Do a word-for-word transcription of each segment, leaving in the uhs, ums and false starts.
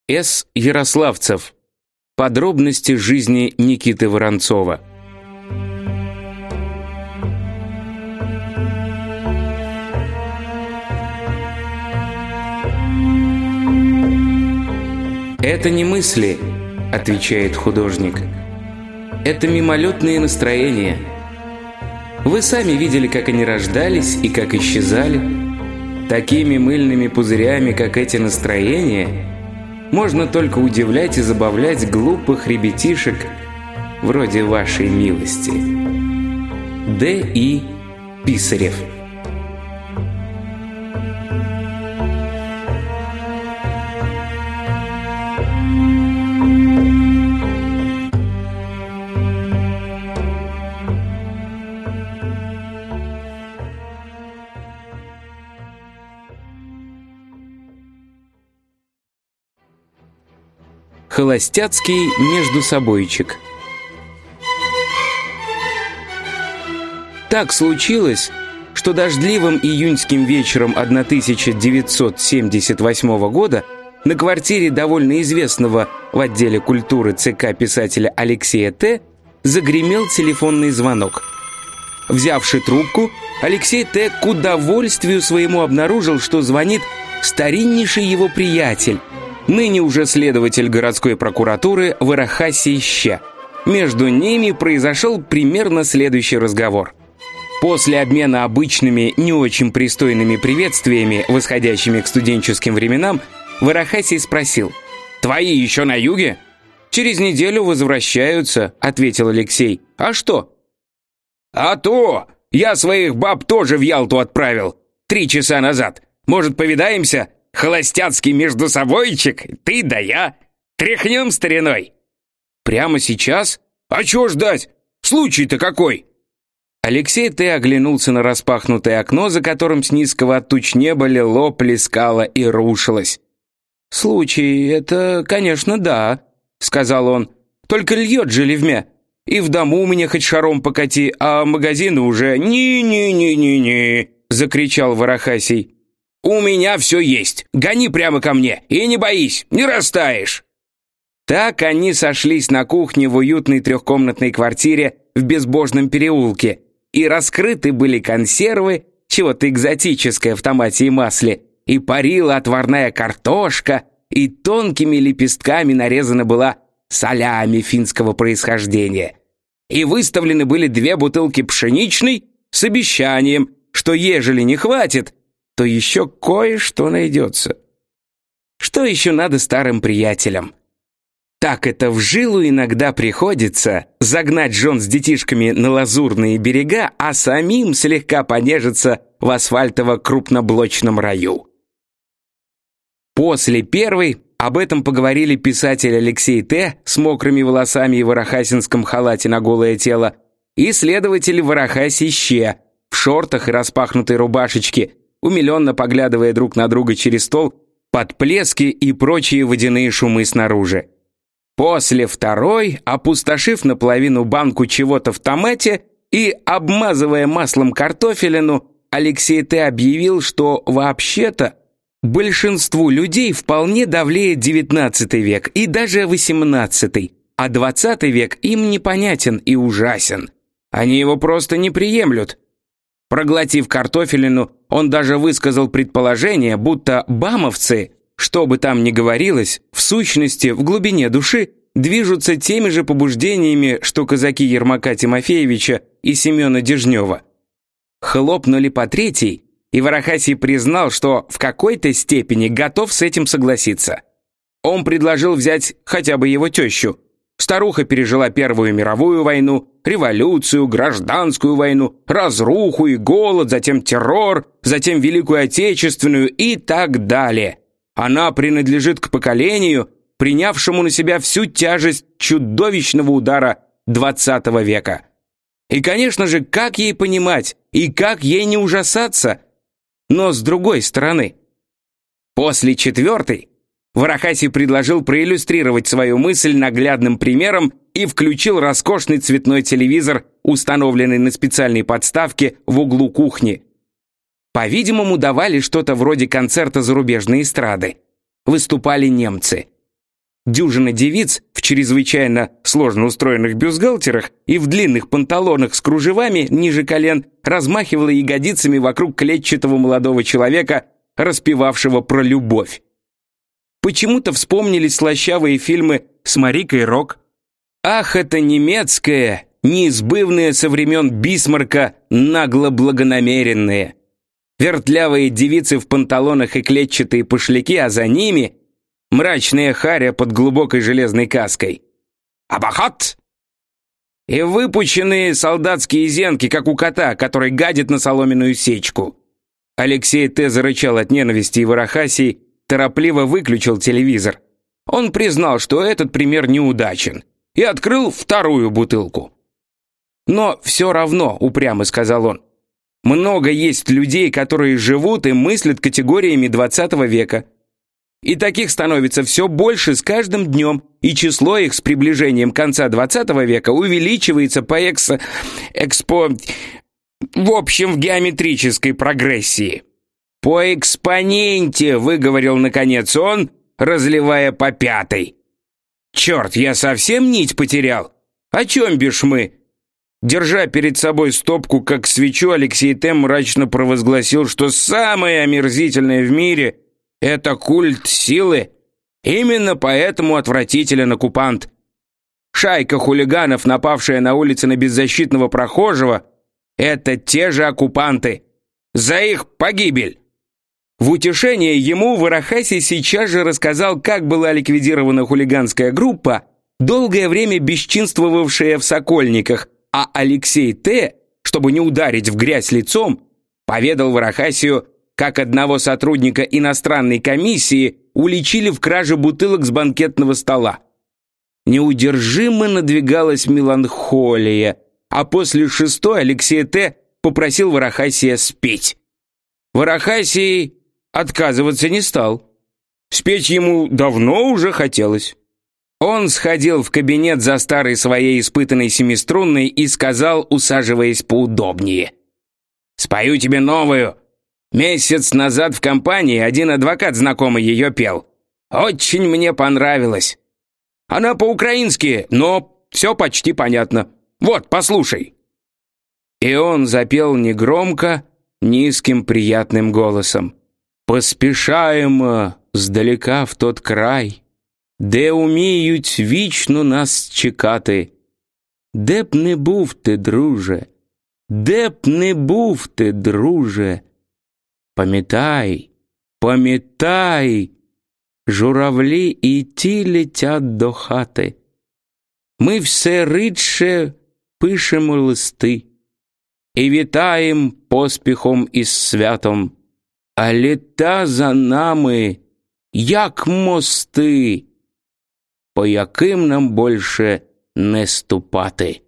С. Ярославцев. Подробности жизни Никиты Воронцова. «Это не мысли», — отвечает художник. «Это мимолетные настроения. Вы сами видели, как они рождались и как исчезали. Такими мыльными пузырями, как эти настроения, можно только удивлять и забавлять глупых ребятишек вроде вашей милости». Д. И. Писарев. Холостяцкий междусобойчик. Так случилось, что дождливым июньским вечером тысяча девятьсот семьдесят восьмого года на квартире довольно известного в отделе культуры ЦК писателя Алексея Т. загремел телефонный звонок. Взявши трубку, Алексей Т. к удовольствию своему обнаружил, что звонит стариннейший его приятель, ныне уже следователь городской прокуратуры Варахасий Щ. Между ними произошел примерно следующий разговор. После обмена обычными, не очень пристойными приветствиями, восходящими к студенческим временам, Варахасий спросил: «Твои еще на юге?» «Через неделю возвращаются», — ответил Алексей. «А что?» «А то! Я своих баб тоже в Ялту отправил. Три часа назад. Может, повидаемся? Холостяцкий междусобойчик, ты да я. Тряхнем стариной». «Прямо сейчас? А чего ждать? Случай-то какой?» Алексей Т. оглянулся на распахнутое окно, за которым с низкого от туч неба лило, плескало и рушилось. «Случай, это, конечно, да», — сказал он. «Только льет же ливмя. И в дому у меня хоть шаром покати, а магазины уже ни-ни-ни-ни-ни», — закричал Варахасий. «У меня все есть. Гони прямо ко мне и не боись, не растаешь». Так они сошлись на кухне в уютной трехкомнатной квартире в Безбожном переулке, и раскрыты были консервы, чего-то экзотическое в томате и масле, и парила отварная картошка, и тонкими лепестками нарезана была солями финского происхождения. И выставлены были две бутылки пшеничной с обещанием, что ежели не хватит, то еще кое-что найдется. Что еще надо старым приятелям? Так это в жилу иногда приходится загнать жен с детишками на лазурные берега, а самим слегка понежиться в асфальтово-крупноблочном раю. После первой об этом поговорили писатель Алексей Т. с мокрыми волосами и варахасинском халате на голое тело и следователь Варахасий Щ. в шортах и распахнутой рубашечке, умиленно поглядывая друг на друга через стол под плески и прочие водяные шумы снаружи. После второй, опустошив наполовину банку чего-то в томате и обмазывая маслом картофелину, Алексей Т. объявил, что вообще-то большинству людей вполне давлеет девятнадцатый век и даже восемнадцатый, а двадцатый век им непонятен и ужасен. Они его просто не приемлют. Проглотив картофелину, он даже высказал предположение, будто бамовцы, что бы там ни говорилось, в сущности, в глубине души, движутся теми же побуждениями, что казаки Ермака Тимофеевича и Семена Дежнева. Хлопнули по третьей, и Варахасий признал, что в какой-то степени готов с этим согласиться. Он предложил взять хотя бы его тещу. Старуха пережила Первую мировую войну, революцию, гражданскую войну, разруху и голод, затем террор, затем Великую Отечественную и так далее. Она принадлежит к поколению, принявшему на себя всю тяжесть чудовищного удара двадцатого века. И, конечно же, как ей понимать и как ей не ужасаться? Но с другой стороны, после четвертой Варахасий предложил проиллюстрировать свою мысль наглядным примером и включил роскошный цветной телевизор, установленный на специальной подставке в углу кухни. По-видимому, давали что-то вроде концерта зарубежной эстрады. Выступали немцы. Дюжина девиц в чрезвычайно сложно устроенных бюстгальтерах и в длинных панталонах с кружевами ниже колен размахивала ягодицами вокруг клетчатого молодого человека, распевавшего про любовь. Почему-то вспомнились слащавые фильмы с Марикой Рок. Ах, это немецкое, неизбывное со времен Бисмарка, нагло благонамеренное. Вертлявые девицы в панталонах и клетчатые пошляки, а за ними мрачная харя под глубокой железной каской. Абахат! И выпученные солдатские зенки, как у кота, который гадит на соломенную сечку. Алексей Т. зарычал от ненависти, и Ворохасий торопливо выключил телевизор. Он признал, что этот пример неудачен, и открыл вторую бутылку. «Но все равно», — упрямо сказал он, — «много есть людей, которые живут и мыслят категориями двадцатого века. И таких становится все больше с каждым днем, и число их с приближением конца двадцатого века увеличивается по экс... экспо... в общем, в геометрической прогрессии». «По экспоненте», — выговорил наконец он, разливая по пятой. «Черт, я совсем нить потерял? О чем бишь мы?» Держа перед собой стопку, как свечу, Алексей Т. мрачно провозгласил, что самое омерзительное в мире — это культ силы. Именно поэтому отвратителен оккупант. Шайка хулиганов, напавшая на улице на беззащитного прохожего, — это те же оккупанты. За их погибель! В утешение ему Ворохасий сейчас же рассказал, как была ликвидирована хулиганская группа, долгое время бесчинствовавшая в Сокольниках, а Алексей Т., чтобы не ударить в грязь лицом, поведал Ворохасию, как одного сотрудника иностранной комиссии уличили в краже бутылок с банкетного стола. Неудержимо надвигалась меланхолия, а после шестой Алексей Т. попросил Ворохасия спеть. Ворохасий отказываться не стал. Спеть ему давно уже хотелось. Он сходил в кабинет за старой своей испытанной семиструнной и сказал, усаживаясь поудобнее: «Спою тебе новую. Месяц назад в компании один адвокат знакомый ее пел. Очень мне понравилось. Она по-украински, но все почти понятно. Вот, послушай». И он запел негромко, низким приятным голосом: «Поспішаємо здалека в тот край, де уміють вічно нас чекати. Де б не був ти, друже, де б не був ти, друже. Пам'ятай, пам'ятай, журавлі і ті летять до хати. Ми все рідше пишемо листи і вітаєм поспіхом із святом. А літа за нами, як мости, по яким нам больше не ступати».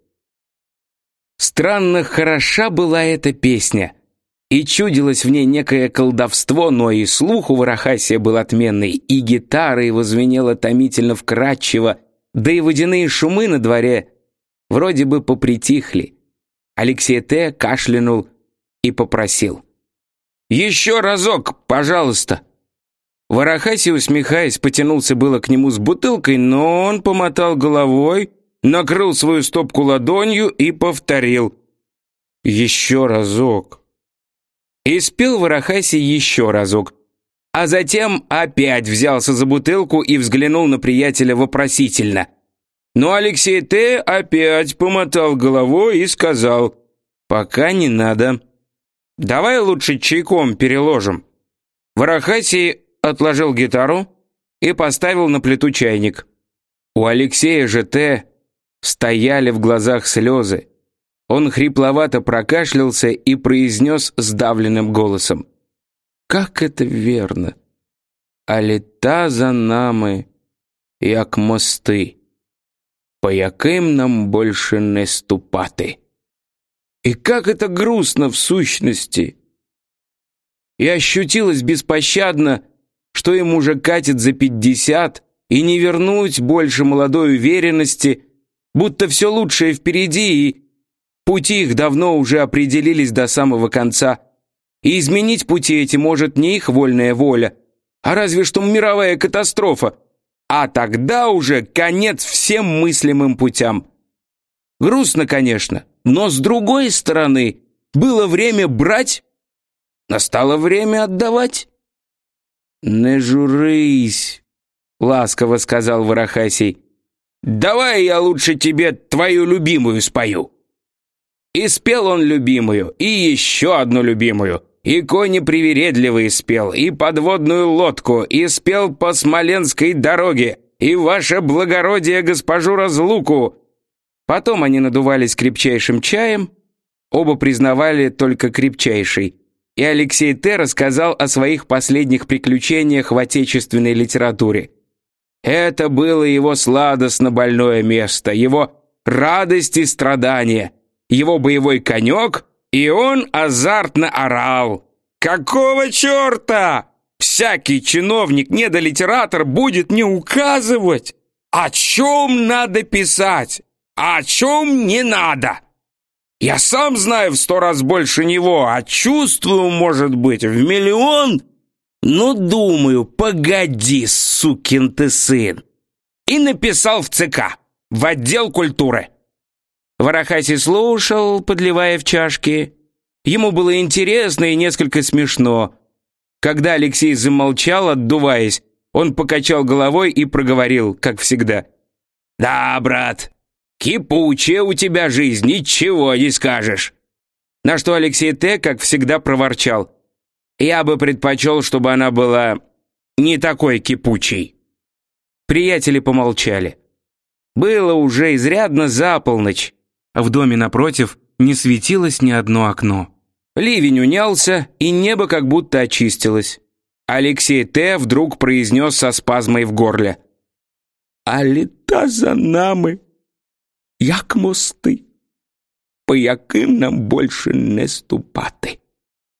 Странно хороша была эта песня, и чудилось в ней некое колдовство, но и слух у Ворохасия был отменный, и гитара его звенела томительно вкрадчиво, да и водяные шумы на дворе вроде бы попритихли. Алексей Т. кашлянул и попросил: «Еще разок, пожалуйста». Ворохасий, усмехаясь, потянулся было к нему с бутылкой, но он помотал головой, накрыл свою стопку ладонью и повторил: «Еще разок». И спел Ворохасий еще разок, а затем опять взялся за бутылку и взглянул на приятеля вопросительно. Но Алексей Т. опять помотал головой и сказал: «Пока не надо. Давай лучше чайком переложим». Ворохасий отложил гитару и поставил на плиту чайник. У Алексея же Т. стояли в глазах слезы. Он хрипловато прокашлялся и произнес сдавленным голосом: «Как это верно! А літа за нами, як мости, по яким нам больше не ступати». И как это грустно в сущности! И ощутилось беспощадно, что им уже катит за пятьдесят, и не вернуть больше молодой уверенности, будто все лучшее впереди, и пути их давно уже определились до самого конца. И изменить пути эти может не их вольная воля, а разве что мировая катастрофа. а тогда уже конец всем мыслимым путям. Грустно, конечно, но с другой стороны, было время брать, настало время отдавать. «Не журись», — ласково сказал Ворохасий. «Давай я лучше тебе твою любимую спою». И спел он любимую, и еще одну любимую, и кони привередливые спел, и подводную лодку, и спел по Смоленской дороге, и ваше благородие госпожу разлуку. Потом они надувались крепчайшим чаем, оба признавали только крепчайший, и Алексей Т. рассказал о своих последних приключениях в отечественной литературе. Это было его сладостно больное место, его радость и страдания, его боевой конек, и он азартно орал. «Какого черта? Всякий чиновник, недолитератор, будет мне указывать, о чем надо писать, а о чем не надо. Я сам знаю в сто раз больше него, а чувствую, может быть, в миллион. Ну, думаю, погоди, сукин ты сын». И написал в ЦК, в отдел культуры. Ворохасий слушал, подливая в чашки. Ему было интересно и несколько смешно. Когда Алексей замолчал, отдуваясь, он покачал головой и проговорил, как всегда: «Да, брат, кипучая у тебя жизнь, ничего не скажешь». На что Алексей Т., как всегда, проворчал: «Я бы предпочел, чтобы она была не такой кипучей». Приятели помолчали. Было уже изрядно за полночь. В доме напротив не светилось ни одно окно. Ливень унялся, и небо как будто очистилось. Алексей Т. вдруг произнес со спазмой в горле: «А літа за нами, як мости, по яким нам больше не ступати».